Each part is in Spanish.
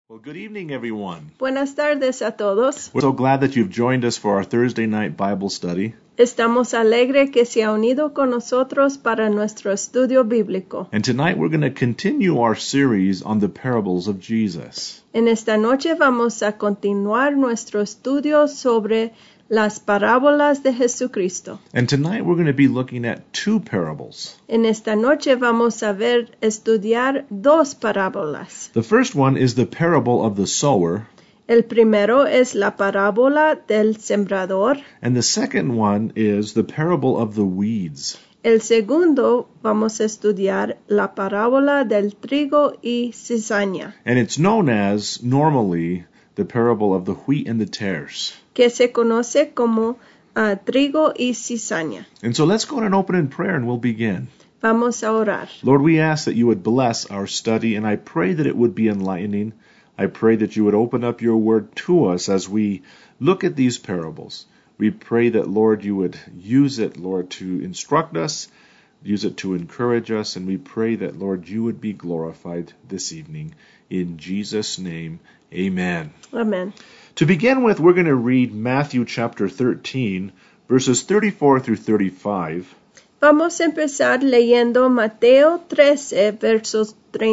Well, good evening, everyone. Buenas tardes a todos. We're so glad that you've joined us for our Thursday night Bible study. Estamos alegres que se ha unido con nosotros para nuestro estudio bíblico. And tonight we're going to continue our series on the parables of Jesus. En esta noche vamos a continuar nuestro estudio sobre las parábolas de Jesucristo. And tonight we're going to be looking at two parables. En esta noche vamos a estudiar dos parábolas. The first one is the parable of the sower. El primero es la parábola del sembrador. And the second one is the parable of the weeds. El segundo vamos a estudiar la parábola del trigo y cizaña, And it's known as, normally, the parable of the wheat and the tares. que se conoce como trigo y cizaña. And so let's go ahead and open in prayer and we'll begin. Vamos a orar. Lord, we ask that you would bless our study, and I pray that it would be enlightening. I pray that you would open up your word to us as we look at these parables. We pray that, Lord, you would use it, Lord, to instruct us, use it to encourage us, and we pray that, Lord, you would be glorified this evening. In Jesus' name, amen. Amén. To begin with, we're going to read Matthew chapter 13, verses 34 through 35. Vamos a empezar leyendo Mateo 13, versos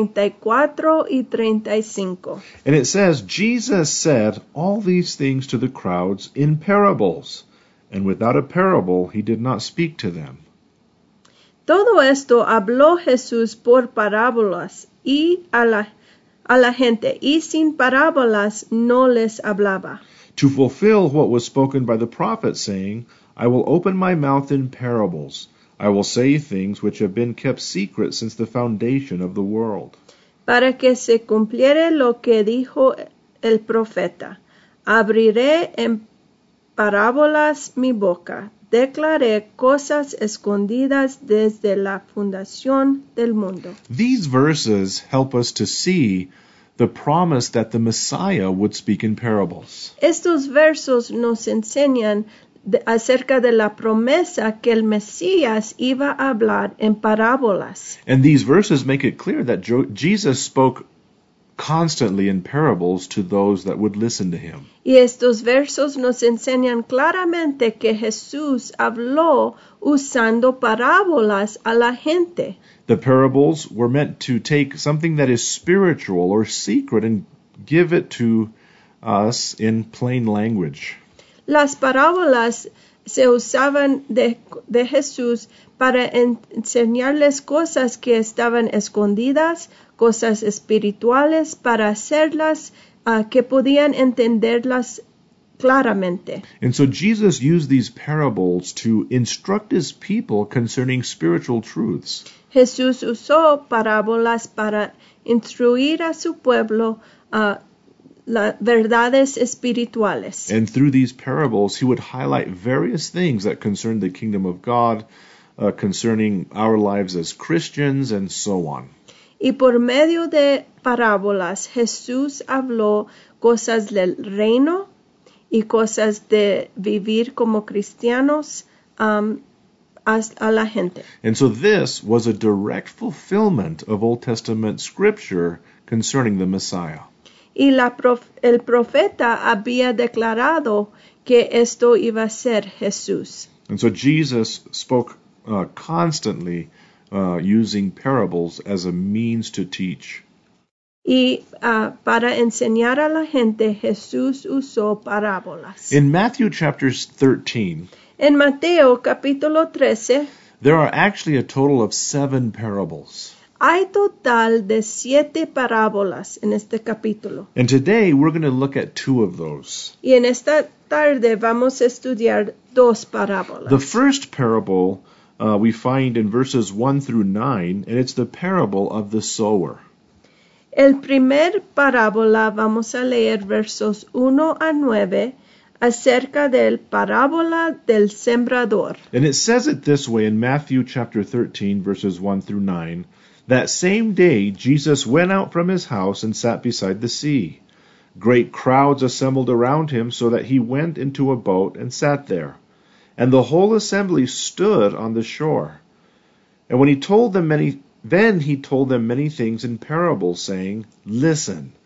34 y 35. And it says, Jesus said all these things to the crowds in parables, and without a parable he did not speak to them. Todo esto habló Jesús por parábolas y a la gente, y sin parábolas no les hablaba. To fulfill what was spoken by the prophet, saying, I will open my mouth in parables. I will say things which have been kept secret since the foundation of the world. Para que se cumpliere lo que dijo el profeta. Abriré en parábolas mi boca. Declaré cosas escondidas desde la fundación del mundo. These verses help us to see the promise that the Messiah would speak in parables. Estos versos nos enseñan acerca de la promesa que el Mesías iba a hablar en parábolas. And these verses make it clear that Jesus spoke constantly in parables to those that would listen to him. Y estos versos nos enseñan claramente que Jesús habló usando parábolas a la gente. The parables were meant to take something that is spiritual or secret and give it to us in plain language. Las parábolas se usaban de Jesús para enseñarles cosas que estaban escondidas, cosas espirituales, para hacerlas que podían entenderlas claramente. And so Jesus used these parables to instruct his people concerning spiritual truths. Jesús usó parábolas para instruir a su pueblo las verdades espirituales. And through these parables, he would highlight various things that concern the kingdom of God, concerning our lives as Christians, and so on. Y por medio de parábolas, Jesús habló cosas del reino y cosas de vivir como cristianos a la gente. And so this was a direct fulfillment of Old Testament scripture concerning the Messiah. Y el profeta había declarado que esto iba a ser Jesús. And so Jesus spoke constantly using parables as a means to teach. Y para enseñar a la gente, Jesús usó parábolas. In Matthew chapter 13, En Mateo capítulo 13, there are actually a total of 7 parables. hay total de 7 parábolas en este capítulo. And today we're going to look at 2 of those. Y en esta tarde vamos a estudiar 2 parábolas. The first parable we find in verses 1 through 9, and it's the parable of the sower. El primer parábola vamos a leer versos 1 a 9 acerca del parábola del sembrador. And it says it this way in Matthew chapter 13, verses 1 through 9. That same day Jesus went out from his house and sat beside the sea. Great crowds assembled around him, so that he went into a boat and sat there. And the whole assembly stood on the shore. And when he told them many things in parables, saying, Listen,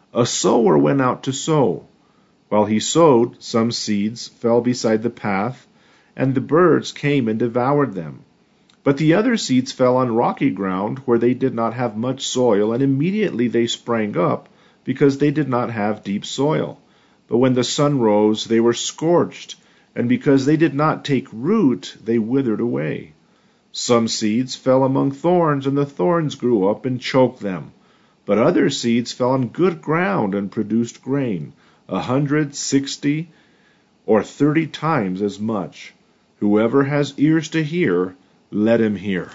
A sower went out to sow. While he sowed, some seeds fell beside the path, and the birds came and devoured them. But the other seeds fell on rocky ground where they did not have much soil, and immediately they sprang up, because they did not have deep soil. But when the sun rose, they were scorched, and because they did not take root, they withered away. Some seeds fell among thorns, and the thorns grew up and choked them. But other seeds fell on good ground and produced grain, 100, 60, or 30 times as much. Whoever has ears to hear, let him hear.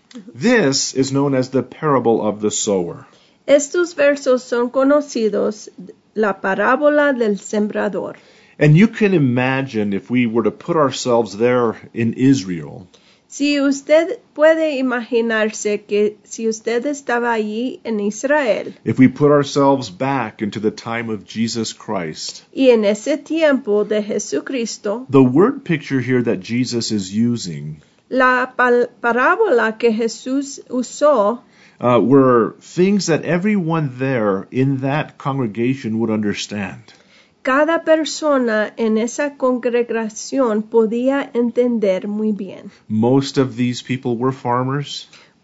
This is known as the parable of the sower. Estos versos son conocidos la parábola del sembrador. And you can imagine if we were to put ourselves there in Israel. Si usted puede imaginarse que si usted estaba allí en Israel, If we put ourselves back into the time of Jesus Christ, y en ese tiempo de Jesucristo, the word picture here that Jesus is using la parábola que Jesús usó were things that everyone there in that congregation would understand. cada persona en esa congregación podía entender muy bien. Most of these people were farmers.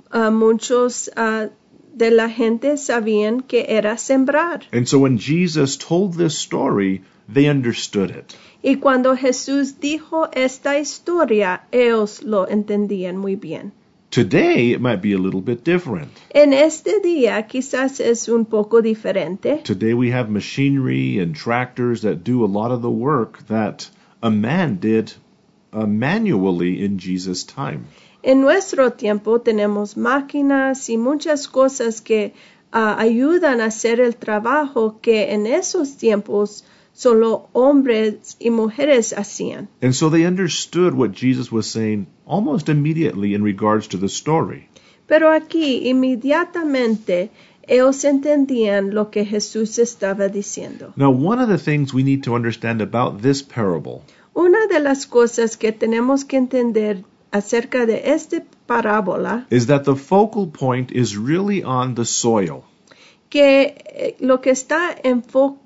Muchos de la gente sabían que era sembrar. And so when Jesus told this story, they understood it. Y cuando Jesús dijo esta historia, ellos lo entendían muy bien. Today, it might be a little bit different. En este día quizás es un poco diferente. Today we have machinery and tractors that do a lot of the work that a man did manually in Jesus' time. En nuestro tiempo tenemos máquinas y muchas cosas que ayudan a hacer el trabajo que en esos tiempos solo hombres y mujeres hacían. And so they understood what Jesus was saying almost immediately in regards to the story. Pero aquí inmediatamente ellos entendían lo que Jesús estaba diciendo. Now, one of the things we need to understand about this parable Una de las cosas que tenemos que entender acerca de esta parábola, is that the focal point is really on the soil. que lo que está en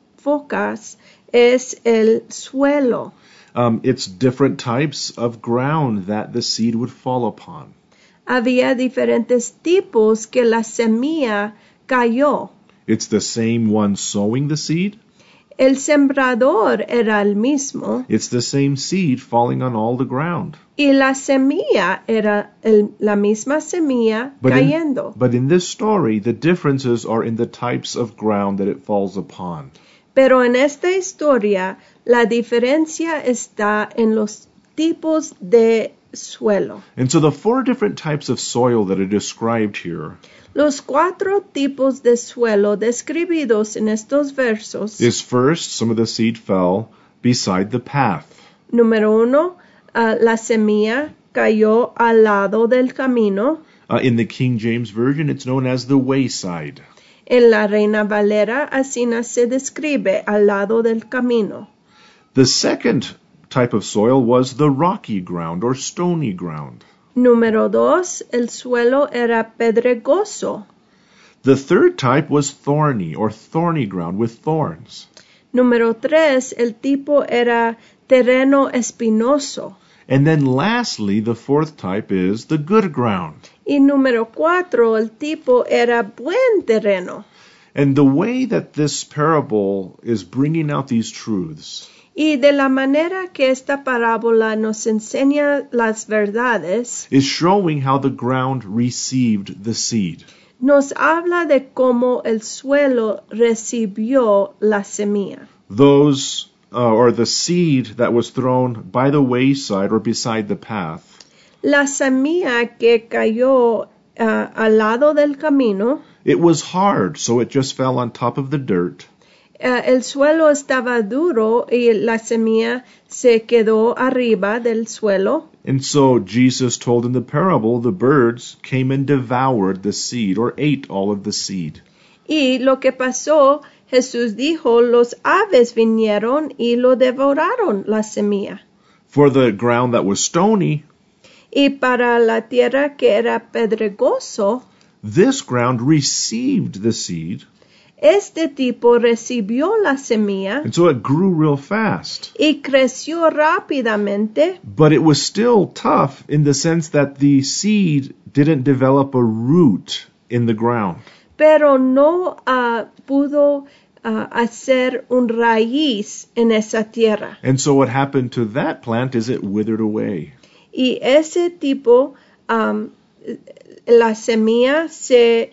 focas es el suelo. It's different types of ground that the seed would fall upon. Había diferentes tipos que la semilla cayó. It's the same one sowing the seed. El sembrador era el mismo It's the same seed falling on all the ground. y la semilla era la misma semilla cayendo. But in this story, the differences are in the types of ground that it falls upon. Pero en esta historia, la diferencia está en los tipos de suelo. And so the 4 different types of soil that are described here Los 4 tipos de suelo describidos en estos versos. is first, some of the seed fell beside the path. Número 1, la semilla cayó al lado del camino. In the King James Version, it's known as the wayside. En la Reina Valera así se describe al lado del camino. The second type of soil was the rocky ground or stony ground. Número 2, el suelo era pedregoso. The third type was thorny or thorny ground with thorns. Número 3, el tipo era terreno espinoso. And then lastly, the fourth type is the good ground. Y número 4, el tipo era buen terreno. And the way that this parable is bringing out these truths Y de la manera que esta parábola nos enseña las verdades, is showing how the ground received the seed. nos habla de cómo el suelo recibió la semilla. Those, or the seed that was thrown by the wayside or beside the path, La semilla que cayó al lado del camino, it was hard, so it just fell on top of the dirt. el suelo estaba duro y la semilla se quedó arriba del suelo. And so Jesus told in the parable, the birds came and devoured the seed or ate all of the seed. Y lo que pasó, Jesús dijo, los aves vinieron y lo devoraron la semilla. For the ground that was stony, Y para la tierra que era pedregoso, this ground received the seed, Este tipo recibió la semilla and so it grew real fast. y creció rápidamente, But it was still tough in the sense that the seed didn't develop a root in the ground. pero no pudo hacer un raíz en esa tierra. And so what happened to that plant is it withered away. Y ese tipo, la semilla se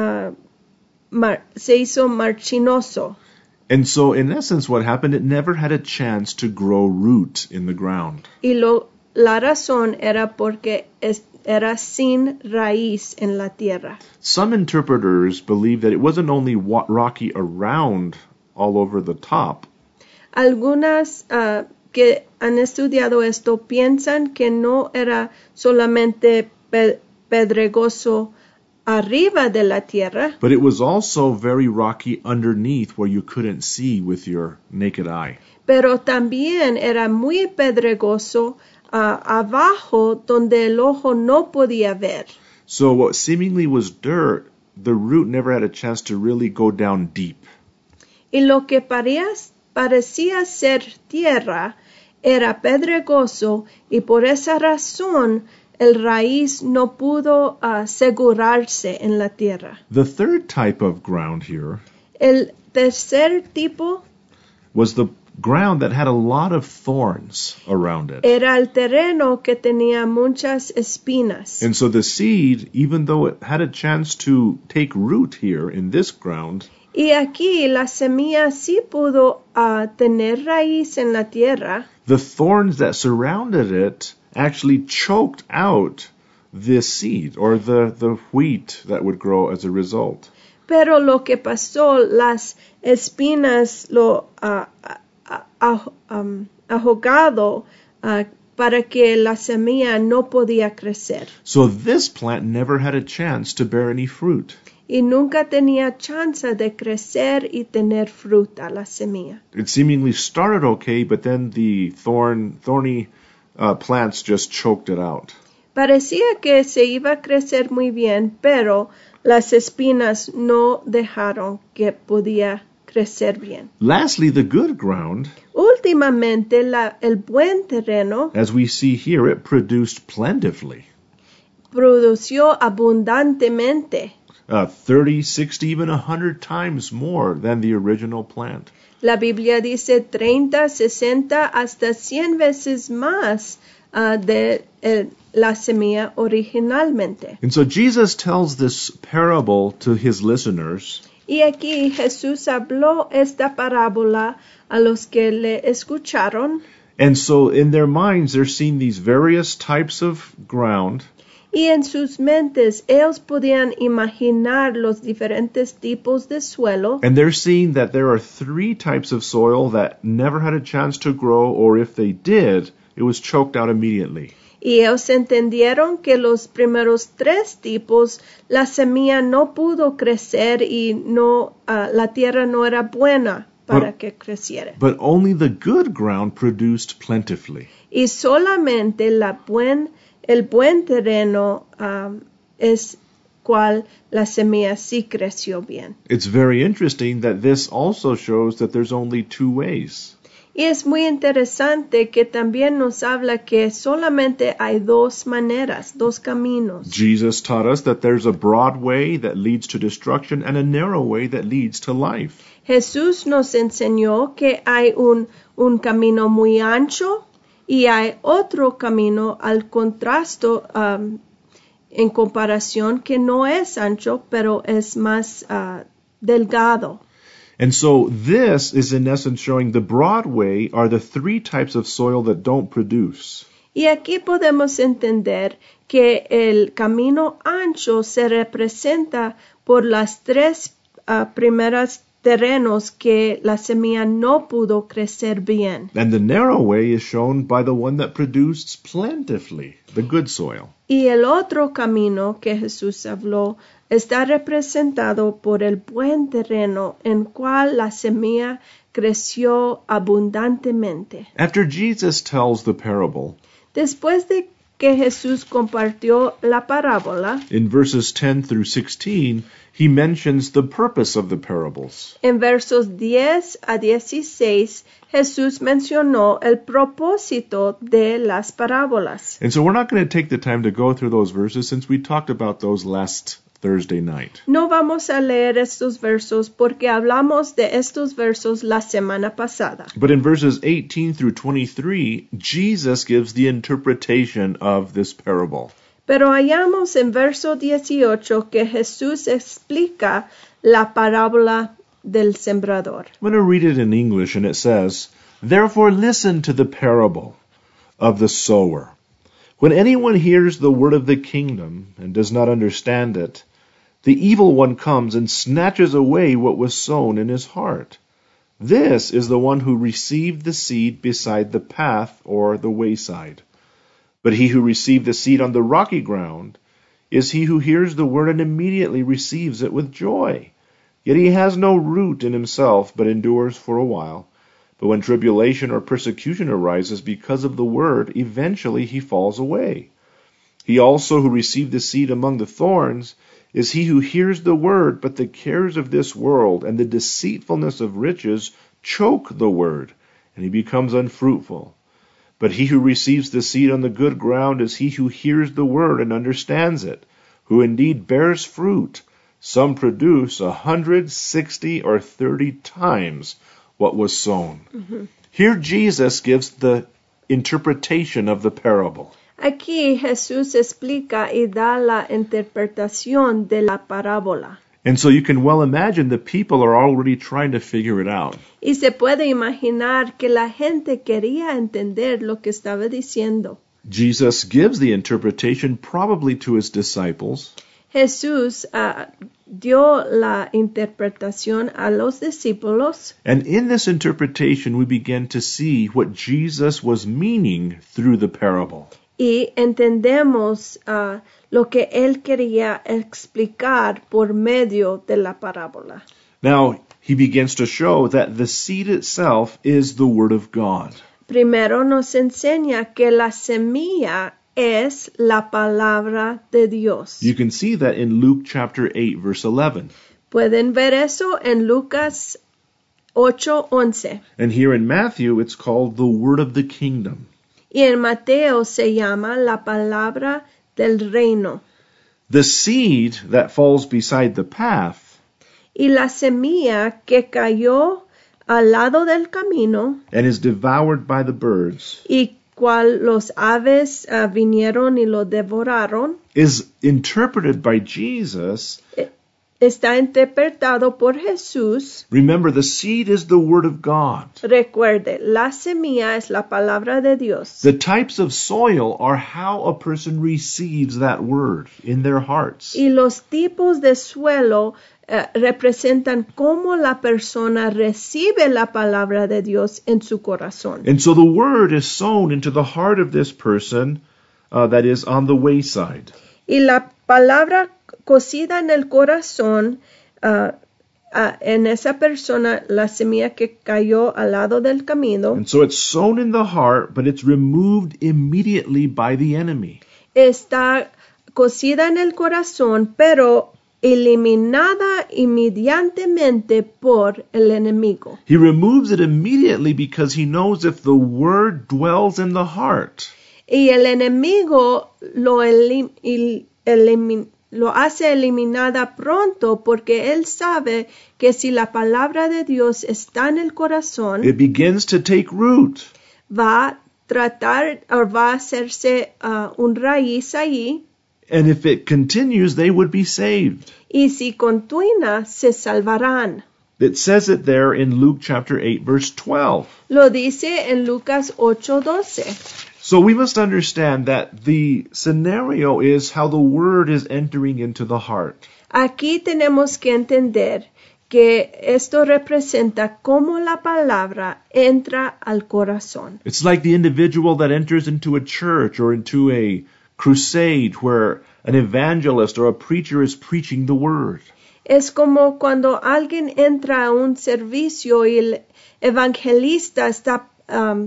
hizo marchinoso. And so in essence what happened, it never had a chance to grow root in the ground. Y la razón era porque era sin raíz en la tierra. Some interpreters believe that it wasn't only rocky around all over the top, Algunas que han estudiado esto piensan que no era solamente pedregoso arriba de la tierra, but it was also very rocky underneath where you couldn't see with your naked eye. pero también era muy pedregoso abajo donde el ojo no podía ver. So what seemingly was dirt, the root never had a chance to really go down deep. Y lo que parecía ser tierra era pedregoso y por esa razón el raíz no pudo asegurarse en la tierra. The third type of ground here El tercer tipo was the ground that had a lot of thorns around it. era el terreno que tenía muchas espinas. And so the seed, even though it had a chance to take root here in this ground, Y aquí la semilla sí pudo tener raíz en la tierra, the thorns that surrounded it actually choked out this seed or the wheat that would grow as a result. pero lo que pasó, las espinas lo ahogado para que la semilla no podía crecer. So this plant never had a chance to bear any fruit. Y nunca tenía chance de crecer y tener fruta la semilla. It seemingly started okay, but then the thorny plants just choked it out. Parecía que se iba a crecer muy bien, pero las espinas no dejaron que podía crecer bien. Lastly, the good ground, Últimamente, el buen terreno as we see here, it produced plentifully. produció abundantemente. 30, 60, even 100 times more than the original plant. La Biblia dice 30, 60, hasta 100 veces más de la semilla originalmente. And so Jesus tells this parable to his listeners, Y aquí Jesús habló esta parábola a los que le escucharon. and so in their minds they're seeing these various types of ground, Y en sus mentes ellos podían imaginar los diferentes tipos de suelo. and they're seeing that there are 3 types of soil that never had a chance to grow, or if they did, it was choked out immediately. Y ellos entendieron que los primeros 3 tipos, la semilla no pudo crecer y la tierra no era buena para que creciera. But only the good ground produced plentifully. Y solamente el buen terreno es cual la semilla sí creció bien. It's very interesting that this also shows that there's only 2 ways. Y es muy interesante que también nos habla que solamente hay 2 maneras, 2 caminos. Jesus taught us that there's a broad way that leads to destruction and a narrow way that leads to life. Jesús nos enseñó que hay un camino muy ancho y hay otro camino al contraste en comparación que no es ancho, pero es más delgado. And so this is in essence showing the broad way are the 3 types of soil that don't produce. Y aquí podemos entender que el camino ancho se representa por las 3 primeras terrenos que la semilla no pudo crecer bien. And the narrow way is shown by the one that produced plentifully, the good soil. Y el otro camino que Jesús habló está representado por el buen terreno en cual la semilla creció abundantemente. After Jesus tells the parable, Después de que Jesús compartió la parábola, in verses 10 through 16, he mentions the purpose of the parables. en versos 10 a 16, Jesús mencionó el propósito de las parábolas. And so we're not going to take the time to go through those verses since we talked about those last Thursday night. No vamos a leer estos versos porque hablamos de estos versos la semana pasada. But in verses 18 through 23, Jesus gives the interpretation of this parable. Pero hallamos en verso 18 que Jesús explica la parábola del sembrador. I'm going to read it in English, and it says, "Therefore listen to the parable of the sower. When anyone hears the word of the kingdom and does not understand it, the evil one comes and snatches away what was sown in his heart. This is the one who received the seed beside the path or the wayside. But he who received the seed on the rocky ground is he who hears the word and immediately receives it with joy. Yet he has no root in himself, but endures for a while. But when tribulation or persecution arises because of the word, eventually he falls away. He also who received the seed among the thorns is he who hears the word, but the cares of this world and the deceitfulness of riches choke the word, and he becomes unfruitful. But he who receives the seed on the good ground is he who hears the word and understands it, who indeed bears fruit. Some produce 100, 60, or 30 times what was sown." Mm-hmm. Here Jesus gives the interpretation of the parable. Aquí Jesús explica y da la interpretación de la parábola. And so you can well imagine the people are already trying to figure it out. Y se puede imaginar que la gente quería entender lo que estaba diciendo. Jesus gives the interpretation probably to his disciples. Jesús dio la interpretación a los discípulos. And in this interpretation we begin to see what Jesus was meaning through the parable. Y entendemos lo que él quería explicar por medio de la parábola. Now, he begins to show that the seed itself is the Word of God. Primero nos enseña que la semilla es la palabra de Dios. You can see that in Luke chapter 8, verse 11. Pueden ver eso en Lucas 8:11. And here in Matthew, it's called the Word of the Kingdom. Y en Mateo se llama la palabra del reino. The seed that falls beside the path Y la semilla que cayó al lado del camino and is devoured by the birds y cual los aves vinieron y lo devoraron, is interpreted by Jesus. está interpretado por Jesús. Remember, the seed is the Word of God. Recuerde, la semilla es la palabra de Dios. The types of soil are how a person receives that word in their hearts. Y los tipos de suelo representan cómo la persona recibe la palabra de Dios en su corazón. And so the word is sown into the heart of this person that is on the wayside. Y la palabra cocida en el corazón, en esa persona, la semilla que cayó al lado del camino, And so it's sown in the heart, but it's removed immediately by the enemy. está cocida en el corazón, pero eliminada inmediatamente por el enemigo. He removes it immediately because he knows if the word dwells in the heart, Y el enemigo lo hace eliminada pronto porque él sabe que si la palabra de Dios está en el corazón, it begins to take root. va a tratar o va a hacerse un raíz ahí. And if it continues, they would be saved. Y si continúa, se salvarán. It says it there in Luke chapter 8, verse 12. Lo dice en Lucas 8:12. So we must understand that the scenario is how the word is entering into the heart. Aquí tenemos que entender que esto representa cómo la palabra entra al corazón. It's like the individual that enters into a church or into a crusade where an evangelist or a preacher is preaching the word. Es como cuando alguien entra a un servicio y el evangelista está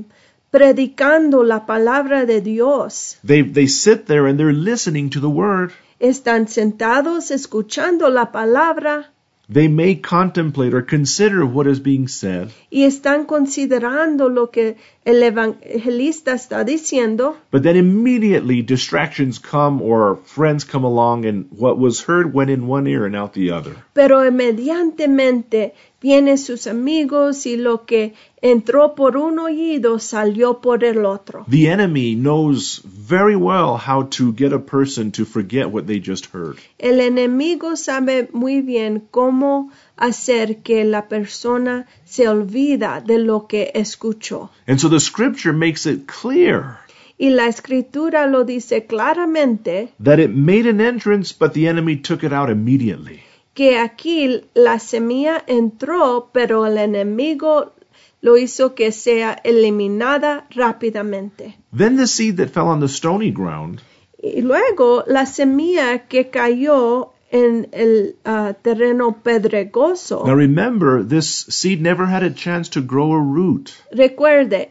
predicando la palabra de Dios. They sit there and they're listening to the word. Están sentados escuchando la palabra They may contemplate or consider what is being said, y están considerando lo que el evangelista está diciendo, but then immediately distractions come or friends come along and what was heard went in one ear and out the other. pero inmediatamente vienen sus amigos y lo que entró por un oído salió por el otro. The enemy knows very well how to get a person to forget what they just heard. El enemigo sabe muy bien cómo hacer que la persona se olvida de lo que escuchó. And so the scripture makes it clear Y la escritura lo dice claramente that it made an entrance, but the enemy took it out immediately. que aquí la semilla entró, pero el enemigo lo hizo que sea eliminada rápidamente. Then the seed that fell on the stony ground, Y luego la semilla que cayó en el terreno pedregoso. now remember, this seed never had a chance to grow a root. Recuerde,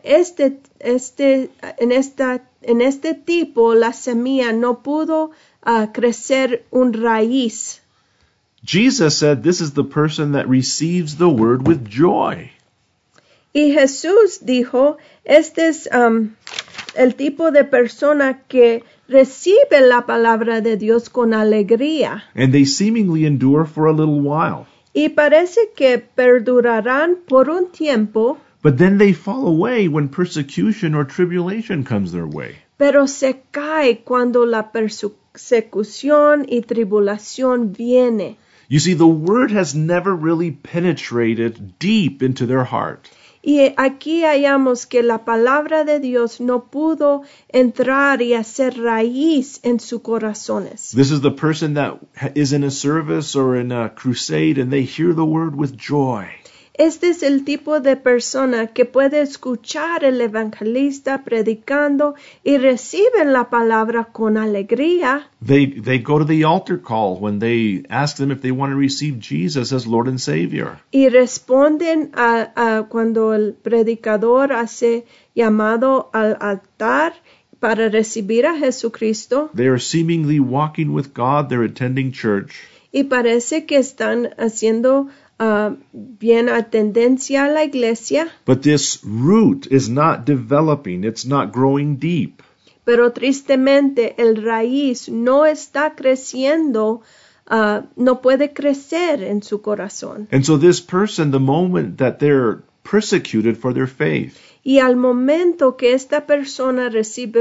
en este tipo la semilla no pudo crecer un raíz. Jesus said this is the person that receives the word with joy. Y Jesús dijo, este es el tipo de persona que recibe la palabra de Dios con alegría. And they seemingly endure for a little while. Y parece que perdurarán por un tiempo, But then they fall away when persecution or tribulation comes their way. pero se cae cuando la persecución y tribulación viene. You see, the word has never really penetrated deep into their heart. Y aquí hallamos que la palabra de Dios no pudo entrar y hacer raíz en sus corazones. This is the person that is in a service or in a crusade and they hear the word with joy. Este es el tipo de persona que puede escuchar el evangelista predicando y reciben la palabra con alegría. They go to the altar call when they ask them if they want to receive Jesus as Lord and Savior. Y responden a cuando el predicador hace llamado al altar para recibir a Jesucristo. They are seemingly walking with God, they're attending church. Y parece que están haciendo bien a tendencia a la iglesia, But this root is not developing, it's not growing deep. pero tristemente el raíz no está creciendo, no puede crecer en su corazón. And so this person, the moment that they're persecuted for their faith, Y al momento que esta persona recibe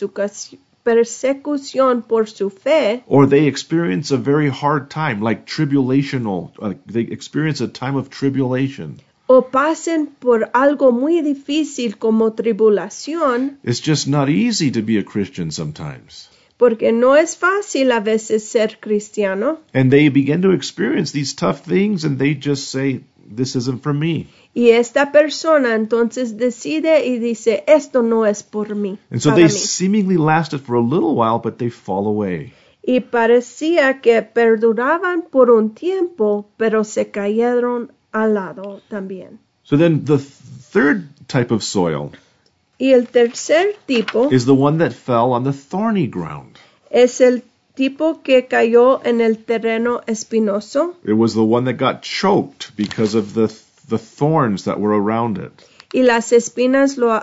persecución por su fe, or they experience a very hard time, like tribulational, they experience a time of tribulation. o pasen por algo muy difícil como tribulación, It's just not easy to be a Christian sometimes. porque no es fácil a veces ser cristiano, And they begin to experience these tough things and they just say, this isn't for me. y esta persona entonces decide y dice, esto no es por mí, And so para they mí. seemingly lasted for a little while, but they fall away. Y parecía que perduraban por un tiempo, pero se cayeron al lado también. So then the third type of soil Y el tercer tipo is the one that fell on the thorny ground. es el tipo que cayó en el terreno espinoso It was the one that got choked because of the thorns that were around it. y las espinas lo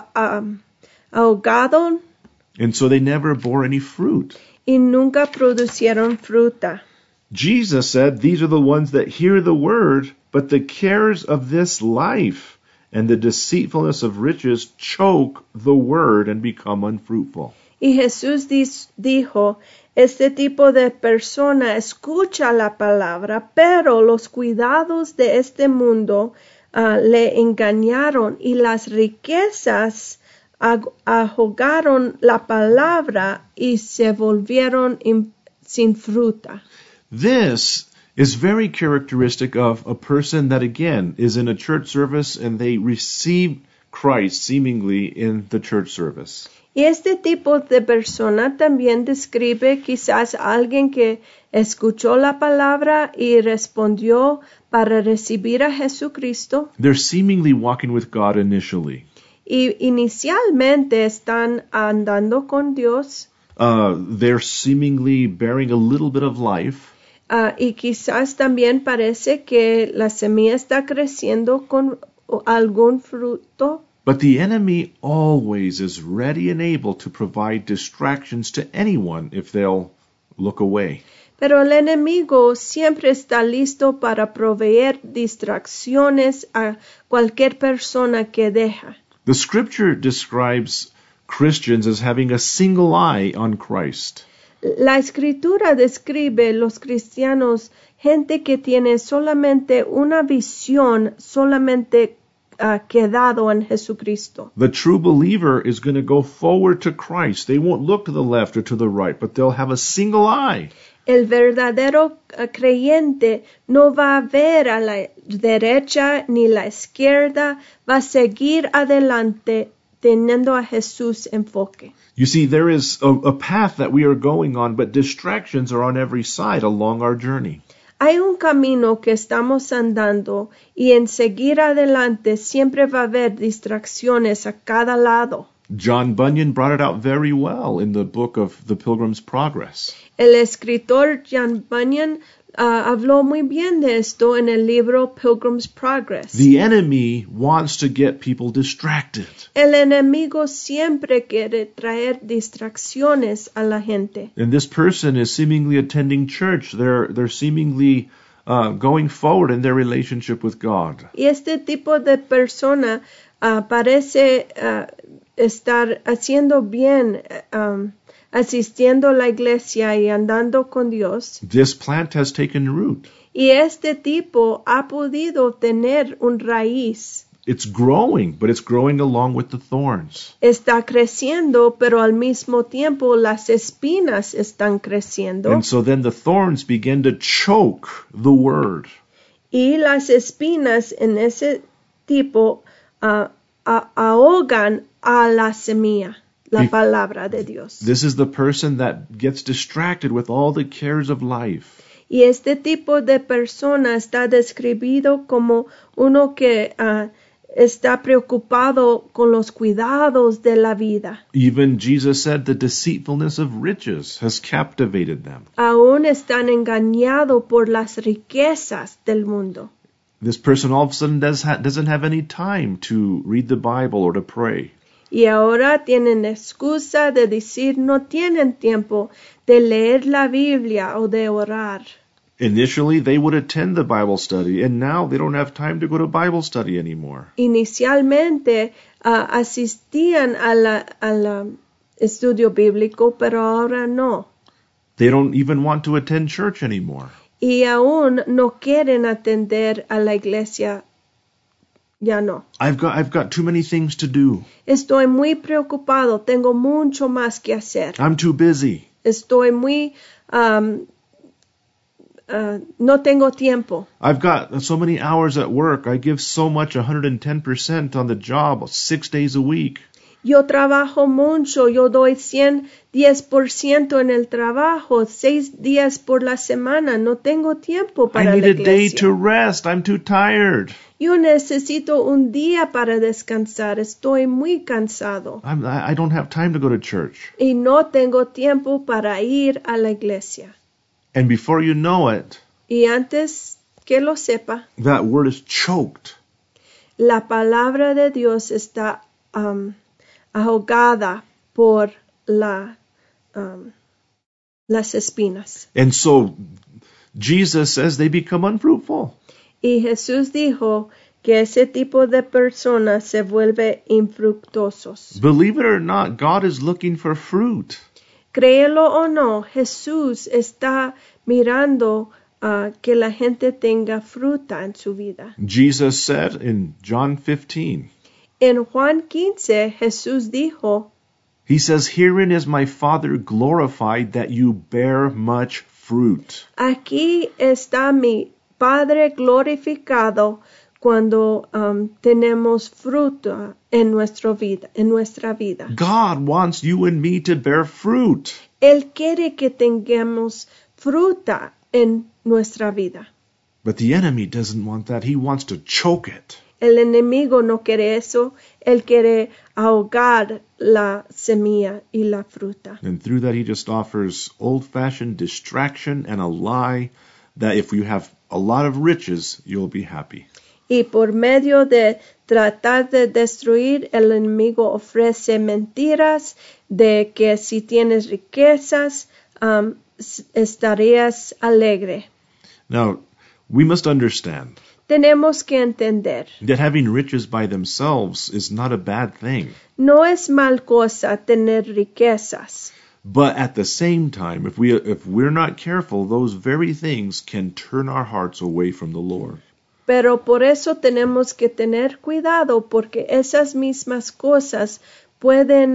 ahogaron And so they never bore any fruit. y nunca producieron fruta. Jesus said, these are the ones that hear the word, but the cares of this life and the deceitfulness of riches choke the word and become unfruitful. Y Jesús dijo, este tipo de persona escucha la palabra, pero los cuidados de este mundo le engañaron y las riquezas ahogaron la palabra y se volvieron sin fruta. This is very characteristic of a person that, again, is in a church service and they receive Christ seemingly in the church service. Y este tipo de persona también describe quizás a alguien que escuchó la palabra y respondió para recibir a Jesucristo They're seemingly walking with God initially. y inicialmente están andando con Dios. They're seemingly bearing a little bit of life. Y quizás también parece que la semilla está creciendo con algún fruto. But the enemy always is ready and able to provide distractions to anyone if they'll look away. Pero el enemigo siempre está listo para proveer distracciones a cualquier persona que deja. The scripture describes Christians as having a single eye on Christ. La escritura describe los cristianos, gente que tiene solamente una visión, solamente quedado en Jesucristo. The true believer is going to go forward to Christ. They won't look to the left or to the right, but they'll have a single eye. El verdadero creyente no va a ver a la derecha ni la izquierda, va a seguir adelante teniendo a Jesús enfoque. You see, there is a path that we are going on, but distractions are on every side along our journey. Hay un camino que estamos andando y en seguir adelante siempre va a haber distracciones a cada lado. John Bunyan brought it out very well in the book of The Pilgrim's Progress. El escritor John Bunyan habló muy bien de esto en el libro Pilgrim's Progress. The enemy wants to get people distracted. El enemigo siempre quiere traer distracciones a la gente. And this person is seemingly attending church. They're seemingly going forward in their relationship with God. Y este tipo de persona parece estar haciendo bien, asistiendo a la iglesia y andando con Dios. This plant has taken root. Y este tipo ha podido tener un raíz. It's growing, but it's growing along with the thorns. Está creciendo, pero al mismo tiempo las espinas están creciendo. And so then the thorns begin to choke the word. Y las espinas en ese tipo ahogan a la semilla, la palabra de Dios. This is the person that gets distracted with all the cares of life. Y este tipo de persona está describido como uno que está preocupado con los cuidados de la vida. Even Jesus said the deceitfulness of riches has captivated them. Aún están engañados por las riquezas del mundo. This person all of a sudden doesn't have any time to read the Bible or to pray. Y ahora tienen excusa de decir no tienen tiempo de leer la Biblia o de orar. Initially, they would attend the Bible study, and now they don't have time to go to Bible study anymore. Inicialmente asistían al estudio bíblico, pero ahora no. They don't even want to attend church anymore. Y aún no quieren atender a la iglesia. Ya no. I've got too many things to do. Estoy muy preocupado. Tengo mucho más que hacer. I'm too busy. Estoy muy no tengo tiempo. I've got so many hours at work. I give so much 110% on the job 6 days a week. Yo trabajo mucho, yo doy 110% en el trabajo, 6 días por la semana. No tengo tiempo para I need la a day iglesia. to rest. I'm too tired. Yo necesito un día para descansar. Estoy muy cansado. I don't have time to go to church. Y no tengo tiempo para ir a la iglesia. And before you know it, Y antes que lo sepa, that word is choked. la palabra de Dios está ahogada por las espinas. And so Jesus says they become unfruitful. Y Jesús dijo que ese tipo de personas se vuelve infructuosos. Believe it or not, God is looking for fruit. Créelo o no, Jesús está mirando que la gente tenga fruta en su vida. Jesus said in John 15, En Juan 15, Jesús dijo, he says, "Herein is my Father glorified, that you bear much fruit." aquí está mi Padre glorificado cuando tenemos fruto en nuestra vida. God wants you and me to bear fruit. Él quiere que tengamos fruta en nuestra vida. But the enemy doesn't want that. He wants to choke it. el enemigo no quiere eso. Él quiere ahogar la semilla y la fruta. And through that, he just offers old-fashioned distraction and a lie that if you have a lot of riches, you'll be happy. Y por medio de tratar de destruir, el enemigo ofrece mentiras de que si tienes riquezas, estarías alegre. Now, we must understand Tenemos que entender, that having riches by themselves is not a bad thing. no es mal cosa tener riquezas, But at the same time, if we're not careful, those very things can turn our hearts away from the Lord. pero por eso tenemos que tener cuidado porque esas mismas cosas pueden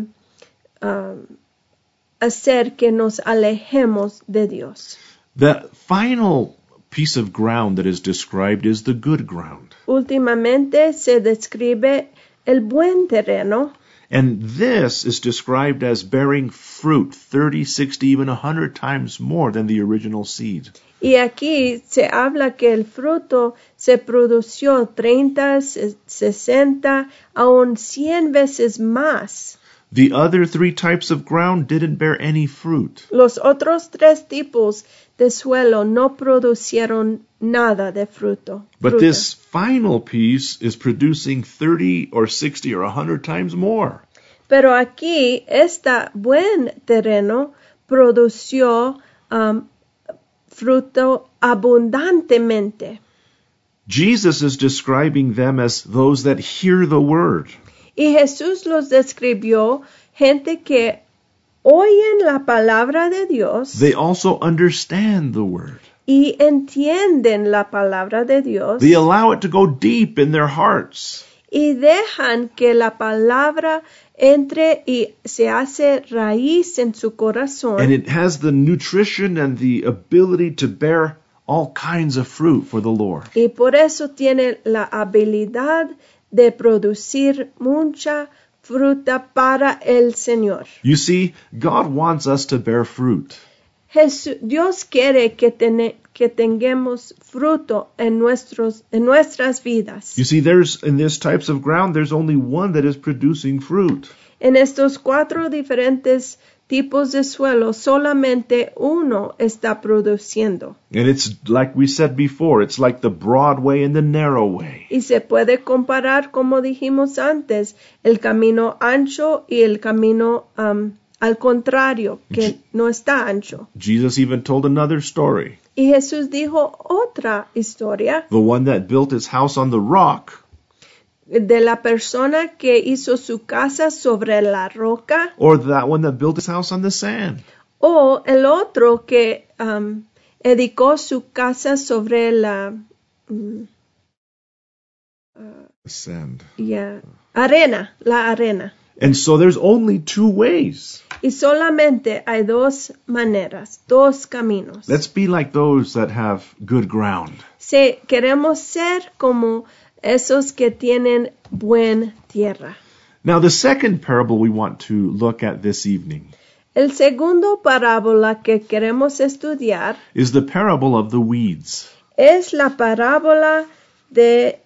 hacer que nos alejemos de Dios. The final piece of ground that is described is the good ground. Últimamente se describe el buen terreno. And this is described as bearing fruit 30, 60, even 100 times more than the original seed. Y aquí se habla que el fruto se produció 30, 60, aún 100 veces más. The other three types of ground didn't bear any fruit. Los otros 3 tipos de suelo no producieron nada de fruto. But fruta. this final piece is producing 30 or 60 or 100 times more. Pero aquí, este buen terreno produció fruto abundantemente. Jesus is describing them as those that hear the word. Y Jesús los describió gente que oyen la palabra de Dios They also understand the word. y entienden la palabra de Dios They allow it to go deep in their hearts. y dejan que la palabra entre y se hace raíz en su corazón. And it has the nutrition and the ability to bear all kinds of fruit for the Lord. Y por eso tiene la habilidad de producir mucha fruta para el Señor. You see, God wants us to bear fruit. Dios quiere que tengamos fruto en nuestras vidas. You see, in this types of ground, there's only one that is producing fruit. En estos 4 diferentes tipos de suelo, solamente uno está produciendo. And it's like we said before, it's like the broad way and the narrow way. Y se puede comparar, como dijimos antes, el camino ancho y el camino al contrario, que no está ancho. Jesus even told another story. Y Jesús dijo otra historia The one that built his house on the rock, de la persona que hizo su casa sobre la roca or that one that built his house on the sand. o el otro que edificó su casa sobre la Sand. arena, la arena. And so there's only 2 ways. Y solamente hay 2 maneras, 2 caminos. Let's be like those that have good ground. Si queremos ser como esos que tienen buen tierra. Now, the second parable we want to look at this evening El segundo parábola que queremos estudiar is the parable of the weeds. es la parábola de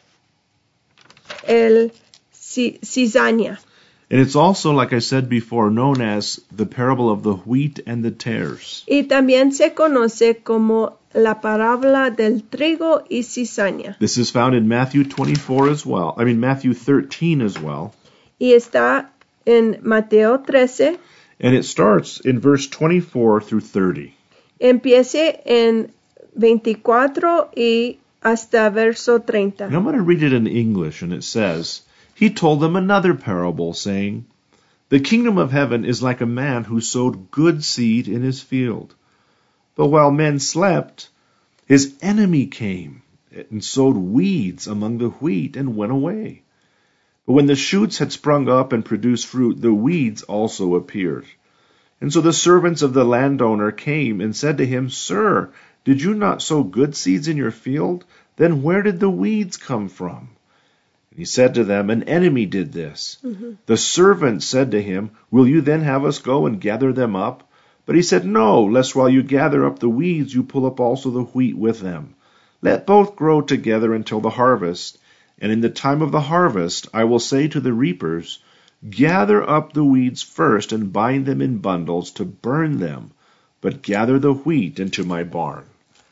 el cizaña. And it's also, like I said before, known as the parable of the wheat and the tares. Y también se conoce como la parábola del trigo y cizaña. This is found in Matthew 24 as well. Matthew 13 as well. Y está en Mateo 13. And it starts in verse 24 through 30. Empiece en 24 y hasta verso 30. And I'm going to read it in English, and it says, He told them another parable, saying, The kingdom of heaven is like a man who sowed good seed in his field. But while men slept, his enemy came and sowed weeds among the wheat and went away. But when the shoots had sprung up and produced fruit, the weeds also appeared. And so the servants of the landowner came and said to him, Sir, did you not sow good seeds in your field? Then where did the weeds come from? And he said to them, An enemy did this. The servants said to him, Will you then have us go and gather them up? But he said, No, lest while you gather up the weeds, you pull up also the wheat with them. Let both grow together until the harvest. And in the time of the harvest I will say to the reapers, gather up the weeds first and bind them in bundles to burn them, but gather the wheat into my barn.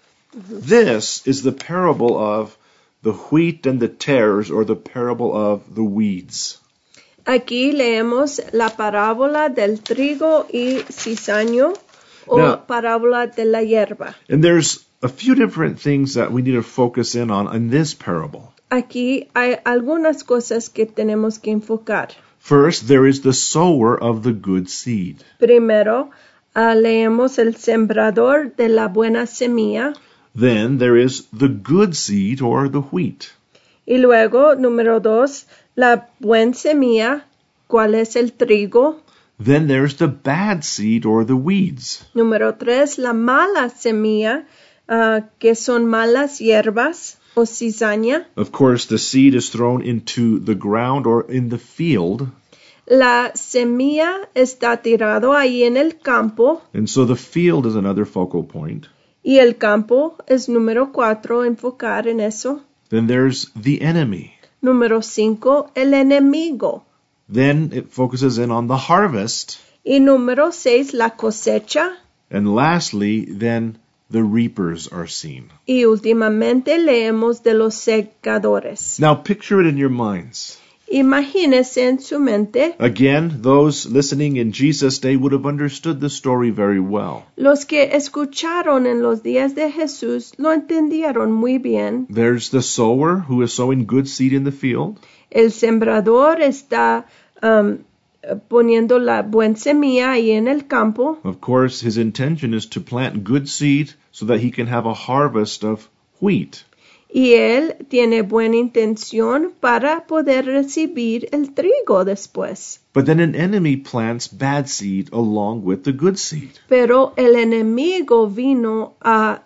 This is the parable of the wheat and the tares, or the parable of the weeds. Aquí leemos la parábola del trigo y cizaño, o Now- parábola de la hierba. And there's a few different things that we need to focus in on in this parable. Aquí hay algunas cosas que tenemos que enfocar. First, there is the sower of the good seed. Primero, leemos el sembrador de la buena semilla. Then there is the good seed, or the wheat. Y luego, número 2, la buena semilla, ¿cuál es el trigo? Then there's the bad seed, or the weeds. Número 3, la mala semilla, que son malas hierbas o cizaña. Of course, the seed is thrown into the ground or in the field, La semilla está tirado ahí en el campo. and so the field is another focal point. Y el campo es número 4, enfocar en eso. Then there's the enemy. Número 5, el enemigo. Then it focuses in on the harvest. Y número 6, la cosecha. And lastly, then the reapers are seen. Y últimamente leemos de los segadores. Now picture it in your minds. Imagínese en su mente, Again, those listening in Jesus' day would have understood the story very well. los que escucharon en los días de Jesús lo entendieron muy bien. There's the sower who is sowing good seed in the field. El sembrador está poniendo la buena semilla ahí en el campo. Of course, his intention is to plant good seed so that he can have a harvest of wheat. Y él tiene buena intención para poder recibir el trigo después. But then an enemy plants bad seed along with the good seed. Pero el enemigo vino a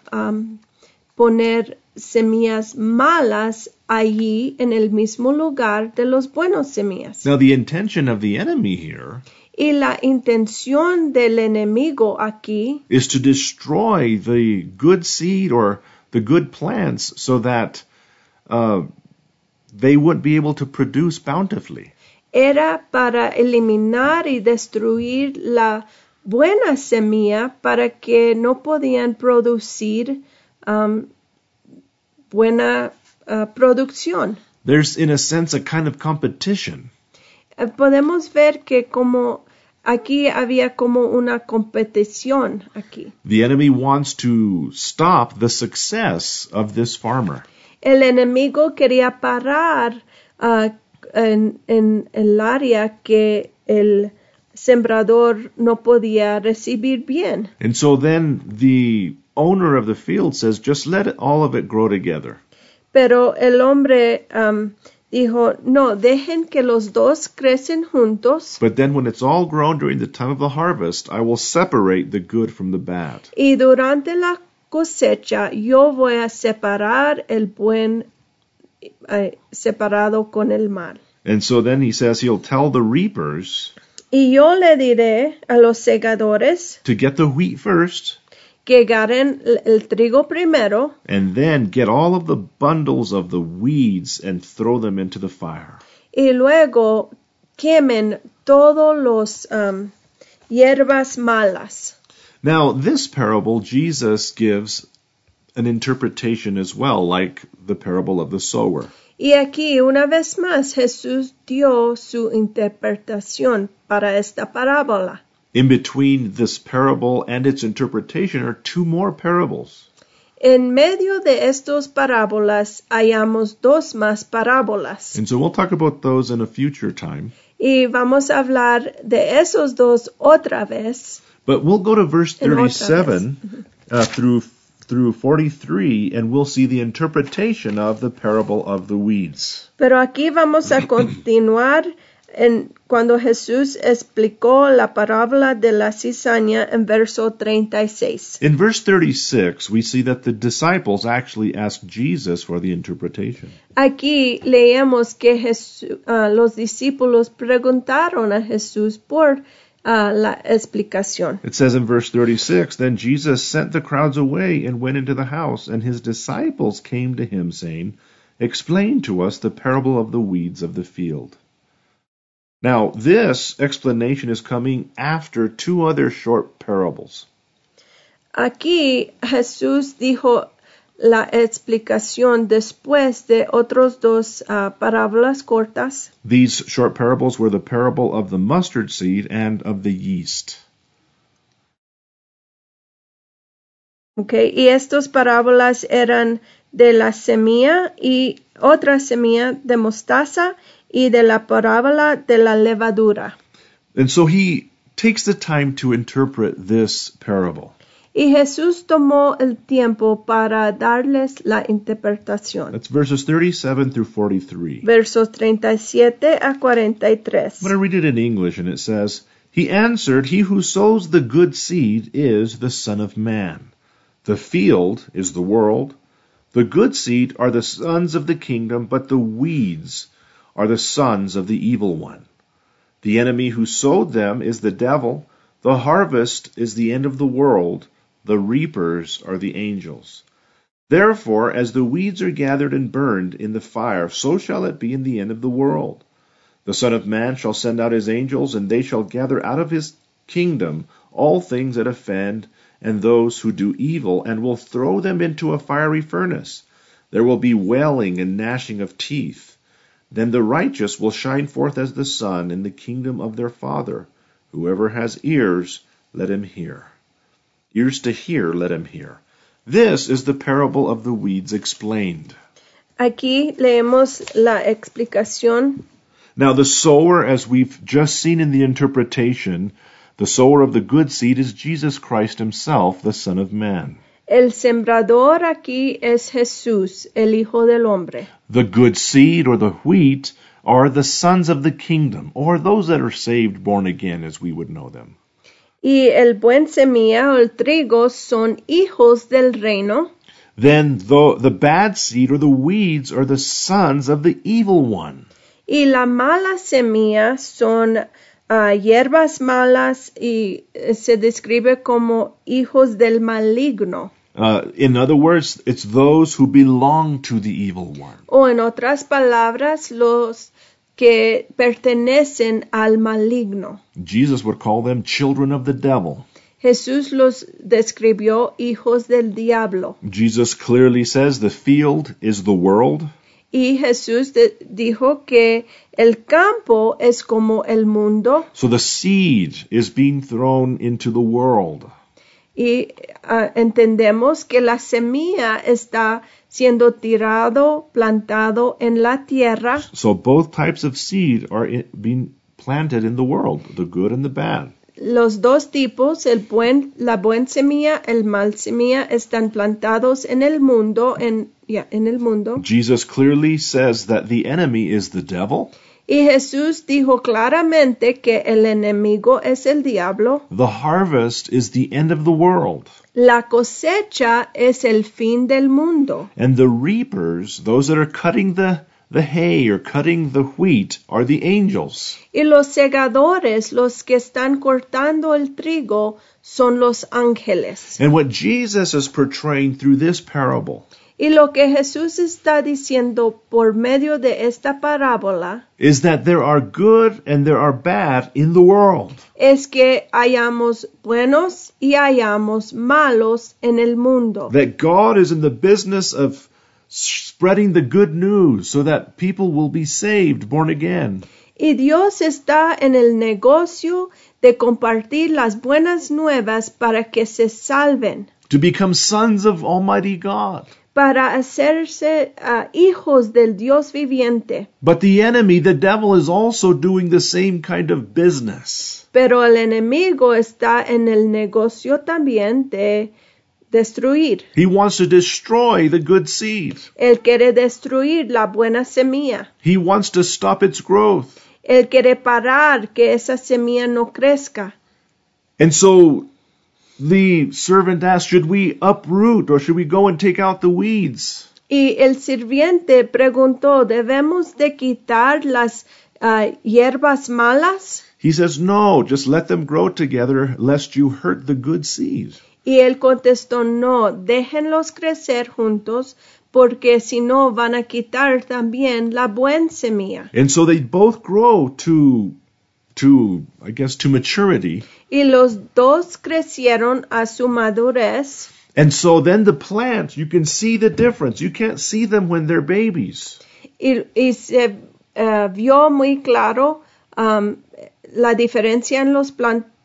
poner semillas malas allí en el mismo lugar de los buenos semillas. Now, the intention of the enemy here Y la intención del enemigo aquí is to destroy the good seed or the good plants so that they wouldn't be able to produce bountifully. era para eliminar y destruir la buena semilla para que no podían producir buena producción. There's, in a sense, a kind of competition. Podemos ver que como aquí había como una competición aquí. The enemy wants to stop the success of this farmer. El enemigo quería parar en el área que el sembrador no podía recibir bien. And so then the owner of the field says, just let all of it grow together. Pero el hombre dijo, no, dejen que los dos crecen juntos But then when it's all grown during the time of the harvest, I will separate the good from the bad. y durante la cosecha yo voy a separar el buen separado con el mal. And so then he says he'll tell the reapers Y yo le diré a los segadores to get the wheat first que agarren el trigo primero and then get all of the bundles of the weeds and throw them into the fire. y luego quemen todos los hierbas malas. Now, this parable, Jesus gives an interpretation as well, like the parable of the sower. Y aquí, una vez más, Jesús dio su interpretación para esta parábola. In between this parable and its interpretation are two more parables. En medio de estas parábolas hallamos dos más parábolas. And so we'll talk about those in a future time. Y vamos a hablar de esos dos otra vez. But we'll go to verse En otra 37 through 43, and we'll see the interpretation of the parable of the weeds. Pero aquí vamos a continuar cuando Jesús explicó la parábola de la cizaña en verso 36. In verse 36, we see that the disciples actually asked Jesus for the interpretation. Aquí leemos que los discípulos preguntaron a Jesús por la explicación. It says in verse 36, Then Jesus sent the crowds away and went into the house, and his disciples came to him, saying, explained to us the parable of the weeds of the field. Now, this explanation is coming after two other short parables. Aquí Jesús dijo la explicación después de otros dos parábolas cortas. These short parables were the parable of the mustard seed and of the yeast. Okay, y estas parábolas eran de la semilla y otra semilla de mostaza y de la parábola de la levadura. And so he takes the time to interpret this parable. Y Jesús tomó el tiempo para darles la interpretación. That's verses 37 through 43. Versos 37 a 43. I'm going to read it in English, and it says, He answered, He who sows the good seed is the Son of Man. The field is the world. The good seed are the sons of the kingdom, but the weeds are the sons of the evil one. The enemy who sowed them is the devil. The harvest is the end of the world. The reapers are the angels. Therefore, as the weeds are gathered and burned in the fire, so shall it be in the end of the world. The Son of Man shall send out his angels, and they shall gather out of his kingdom all things that offend and those who do evil, and will throw them into a fiery furnace. There will be wailing and gnashing of teeth. Then the righteous will shine forth as the sun in the kingdom of their Father. Whoever has ears, let him hear. Ears to hear, let him hear. This is the parable of the weeds explained. Aquí leemos la explicación. Now the sower, as we've just seen in the interpretation, the sower of the good seed is Jesus Christ himself, the Son of Man. El sembrador aquí es Jesús, el Hijo del Hombre. The good seed, or the wheat, are the sons of the kingdom, or those that are saved, born again, as we would know them. Y el buen semilla o el trigo son hijos del reino. Then the bad seed, or the weeds, are the sons of the evil one. Y la mala semilla son hierbas malas y se describe como hijos del maligno. In other words, it's those who belong to the evil one. O en otras palabras, los que pertenecen al maligno. Jesus would call them children of the devil. Jesús los describió hijos del diablo. Jesus clearly says the field is the world. Y Jesús dijo que el campo es como el mundo. So the seed is being thrown into the world. Y entendemos que la semilla está siendo tirado, plantado en la tierra. So both types of seed are being planted in the world, the good and the bad. Los dos tipos, la buen semilla, el mal semilla, están plantados en el mundo, en el mundo. Jesus clearly says that the enemy is the devil. Y Jesús dijo claramente que el enemigo es el diablo. The harvest is the end of the world. La cosecha es el fin del mundo. And the reapers, those that are cutting the hay or cutting the wheat, are the angels. Y los segadores, los que están cortando el trigo, son los ángeles. And what Jesus is portraying through this parable Y lo que Jesús está diciendo por medio de esta parábola is that there are good and there are bad in the world. es que hayamos buenos y hayamos malos en el mundo. That God is in the business of spreading the good news so that people will be saved, born again. Y Dios está en el negocio de compartir las buenas nuevas para que se salven, To become sons of Almighty God. para hacerse hijos del Dios viviente. But the enemy, the devil, is also doing the same kind of business. Pero el enemigo está en el negocio también de destruir. He wants to destroy the good seed. Él quiere destruir la buena semilla. He wants to stop its growth. Él quiere parar que esa semilla no crezca. And so the servant asked, should we uproot or should we go and take out the weeds? Y el sirviente preguntó, ¿debemos de quitar las hierbas malas? He says, no, just let them grow together lest you hurt the good seed. Y él contestó, no, déjenlos crecer juntos porque si no van a quitar también la buena semilla. And so they both grow to maturity. Y los dos crecieron a su madurez. And so then the plant, you can see the difference. You can't see them when they're babies. Y se vio muy claro la diferencia en los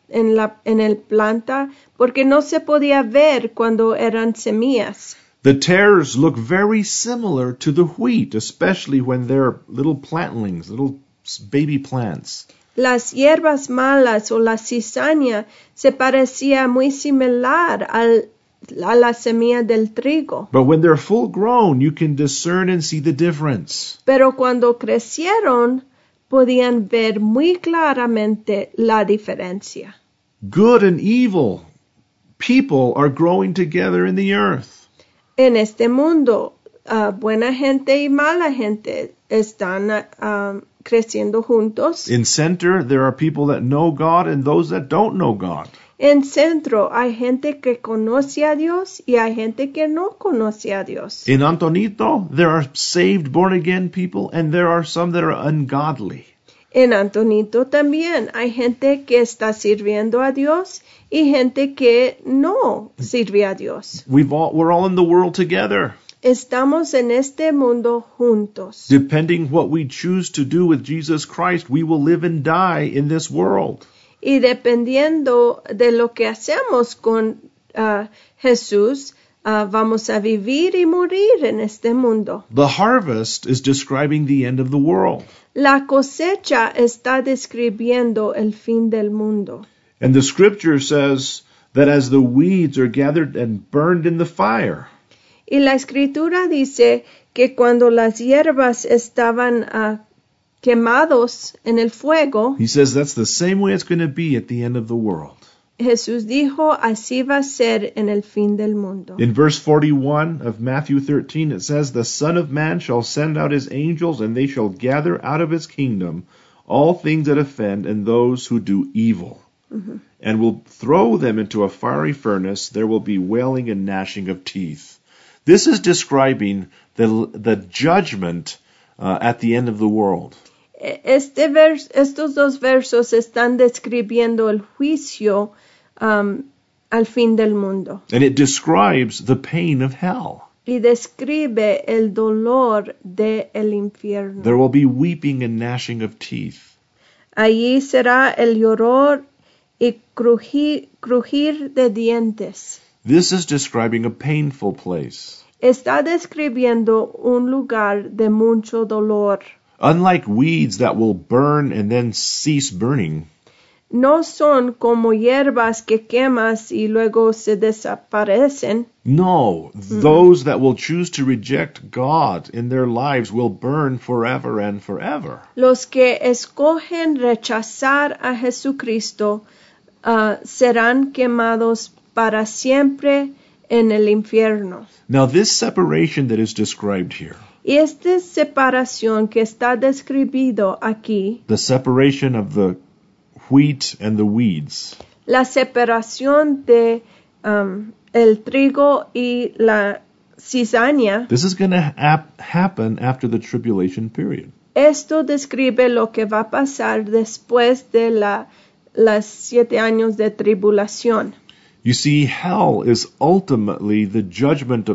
en el planta, porque no se podía ver cuando eran semillas. The tares look very similar to the wheat, especially when they're little plantlings, little baby plants. Las hierbas malas o la cizaña se parecía muy similar a la semilla del trigo. But when they're full grown, you can discern and see the difference. Pero cuando crecieron, podían ver muy claramente la diferencia. Good and evil people are growing together in the earth. En este mundo, buena gente y mala gente están creciendo juntos. In center, there are people that know God and those that don't know God. En centro hay gente que conoce a Dios y hay gente que no conoce a Dios. In Antonito, there are saved, born-again people, and there are some that are ungodly. En Antonito también hay gente que está sirviendo a Dios y gente que no sirve a Dios. We're all in the world together. Estamos en este mundo juntos. Depending what we choose to do with Jesus Christ, we will live and die in this world. Y dependiendo de lo que hacemos con Jesús, vamos a vivir y morir en este mundo. The harvest is describing the end of the world. La cosecha está describiendo el fin del mundo. And the scripture says that as the weeds are gathered and burned in the fire, y la escritura dice que cuando las hierbas estaban quemados en el fuego, he says that's the same way it's going to be at the end of the world. Jesús dijo, así va a ser en el fin del mundo. In verse 41 of Matthew 13, it says, the Son of Man shall send out his angels, and they shall gather out of his kingdom all things that offend and those who do evil, and will throw them into a fiery furnace. There will be wailing and gnashing of teeth. This is describing the judgment at the end of the world. Estos dos versos están describiendo el juicio al fin del mundo. And it describes the pain of hell. Y describe el dolor del infierno. There will be weeping and gnashing of teeth. Allí será el llorar y crujir de dientes. This is describing a painful place. Está describiendo un lugar de mucho dolor. Unlike weeds that will burn and then cease burning, no son como hierbas que quemas y luego se desaparecen. No, those that will choose to reject God in their lives will burn forever and forever. Los que escogen rechazar a Jesucristo serán quemados para siempre en el infierno. Now this separation that is described here, Y esta separación que está describido aquí, the separation of the wheat and the weeds, la separación de el trigo y la cizaña, this is going to happen after the tribulation period. Esto describe lo que va a pasar después de las 7 años de tribulación. You see, hell is ultimately the judgment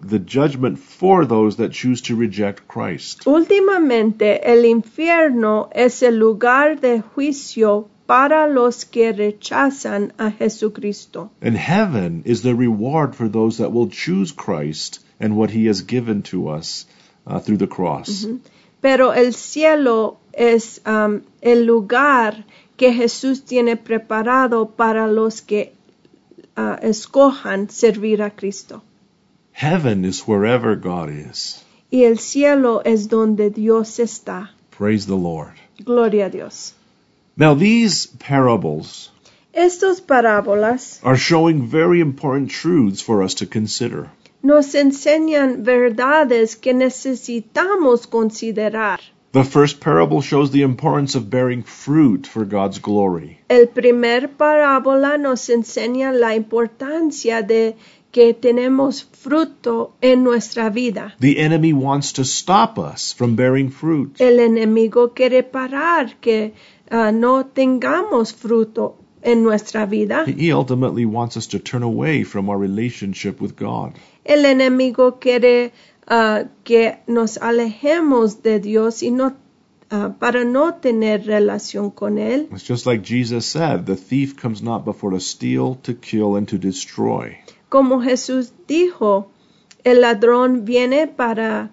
for those that choose to reject Christ. Últimamente, el infierno es el lugar de juicio para los que rechazan a Jesucristo. And heaven is the reward for those that will choose Christ and what he has given to us through the cross. Pero el cielo es el lugar que Jesús tiene preparado para los que escojan servir a Cristo. Heaven is wherever God is. Y el cielo es donde Dios está. Praise the Lord. Gloria a Dios. Now these parables Estos parábolas are showing very important truths for us to consider. nos enseñan verdades que necesitamos considerar. The first parable shows the importance of bearing fruit for God's glory. El primer parábola nos enseña la importancia de que tenemos fruto en nuestra vida. The enemy wants to stop us from bearing fruit. El enemigo quiere parar que no tengamos fruto en nuestra vida. He ultimately wants us to turn away from our relationship with God. El enemigo quiere que nos alejemos de Dios y no para no tener relación con él. It's just like Jesus said, the thief comes not before to steal, to kill, and to destroy. Como Jesús dijo, el ladrón viene para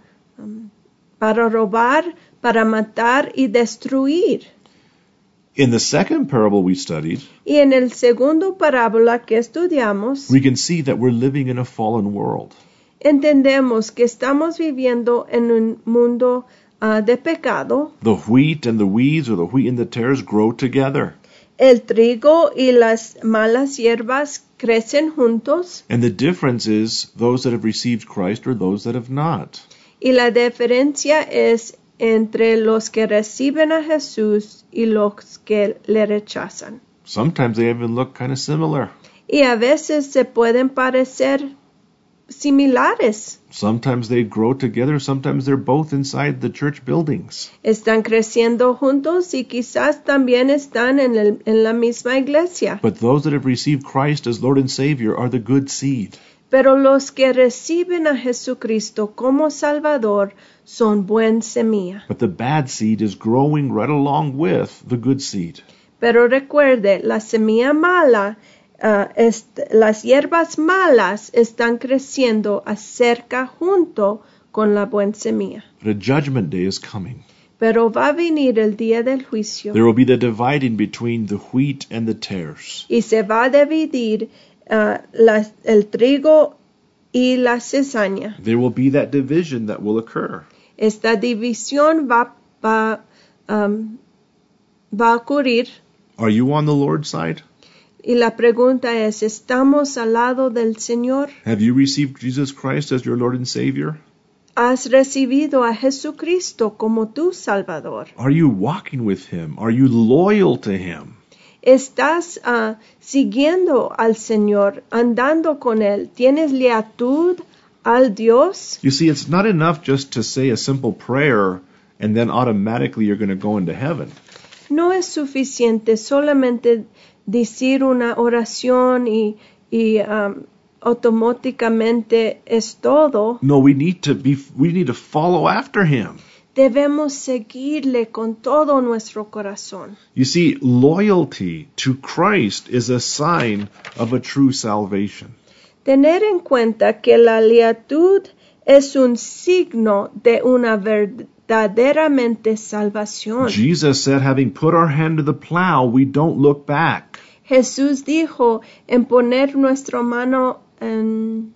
robar, para matar y destruir. In the second parable we studied, Y en el segundo parábola que estudiamos, we can see that we're living in a fallen world. entendemos que estamos viviendo en un mundo de pecado. The wheat and the weeds, or the wheat and the tares, grow together. El trigo y las malas hierbas crecen juntos And the difference is those that have received Christ or those that have not. y la diferencia es entre los que reciben a Jesús y los que le rechazan. Sometimes they even look kind of similar. Y a veces se pueden parecer similares. Sometimes they grow together, sometimes they're both inside the church buildings. Están creciendo juntos y quizás también están en la misma iglesia. But those that have received Christ as Lord and Savior are the good seed. Pero los que reciben a Jesucristo como Salvador son buen semilla. But the bad seed is growing right along with the good seed. Pero recuerde, la semilla mala, las hierbas malas están creciendo acerca junto con la buena semilla. But a judgment day is coming. Pero va a venir el día del juicio There will be the dividing between the wheat and the tares. y se va a dividir el trigo y la cizaña. There will be that division that will occur. Esta división va a ocurrir. Are you on the Lord's side? Y la pregunta es, ¿estamos al lado del Señor? Have you received Jesus Christ as your Lord and Savior? ¿Has recibido a Jesucristo como tu Salvador? Are you walking with Him? Are you loyal to Him? ¿Estás siguiendo al Señor, andando con Él? ¿Tienes lealtad al Dios? You see, it's not enough just to say a simple prayer and then automatically you're going to go into heaven. No es suficiente solamente decir una oración y automáticamente es todo. No, we need to follow after Him. Debemos seguirle con todo nuestro corazón. You see, loyalty to Christ is a sign of a true salvation. Tener en cuenta que la lealtad es un signo de una verdaderamente salvación. Jesus said, having put our hand to the plow, we don't look back. Jesús dijo en poner nuestra mano en...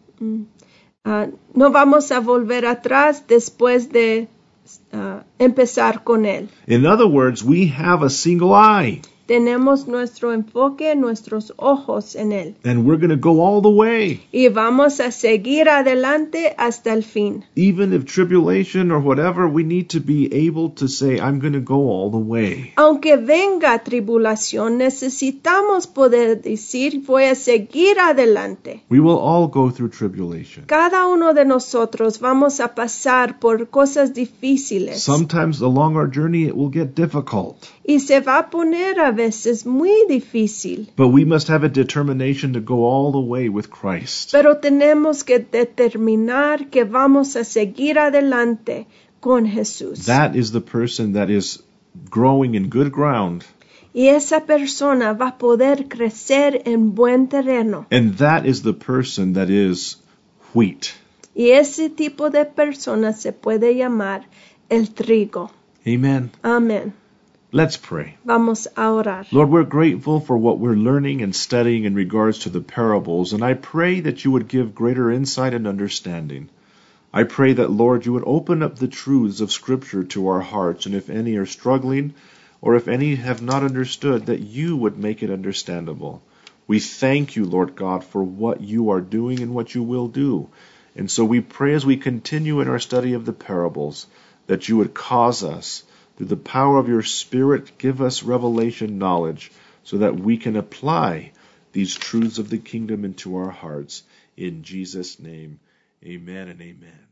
no vamos a volver atrás después de empezar con Él. In other words, we have a single eye. Tenemos nuestro enfoque, nuestros ojos en Él. And we're going to go all the way. Y vamos a seguir adelante hasta el fin. Even if tribulation or whatever, we need to be able to say, I'm going to go all the way. Aunque venga tribulación, necesitamos poder decir, voy a seguir adelante. We will all go through tribulation. Cada uno de nosotros vamos a pasar por cosas difíciles. Sometimes along our journey it will get difficult. Y se va a poner a veces muy difícil. But we must have a determination to go all the way with Christ. Pero tenemos que determinar que vamos a seguir adelante con Jesús. That is the person that is growing in good ground. Y esa persona va a poder crecer en buen terreno. And that is the person that is wheat. Y ese tipo de persona se puede llamar el trigo. Amen. Amén. Let's pray. Vamos a orar. Lord, we're grateful for what we're learning and studying in regards to the parables, and I pray that you would give greater insight and understanding. I pray that, Lord, you would open up the truths of Scripture to our hearts, and if any are struggling, or if any have not understood, that you would make it understandable. We thank you, Lord God, for what you are doing and what you will do. And so we pray as we continue in our study of the parables, that you would cause us, through the power of your Spirit, give us revelation knowledge so that we can apply these truths of the kingdom into our hearts. In Jesus' name, amen and amen.